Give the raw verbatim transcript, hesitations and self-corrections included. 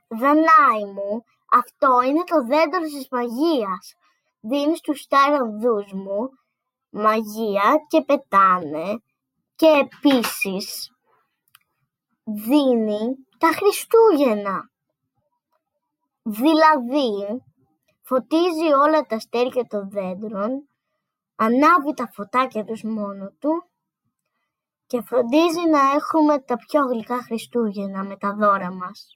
Δανάη μου, αυτό είναι το δέντρο της μαγείας. Δίνει στους ταρανδούς μου μαγεία και πετάνε και επίσης δίνει τα Χριστούγεννα. Δηλαδή φωτίζει όλα τα αστέρια των δέντρων, ανάβει τα φωτάκια τους μόνο του και φροντίζει να έχουμε τα πιο γλυκά Χριστούγεννα με τα δώρα μας.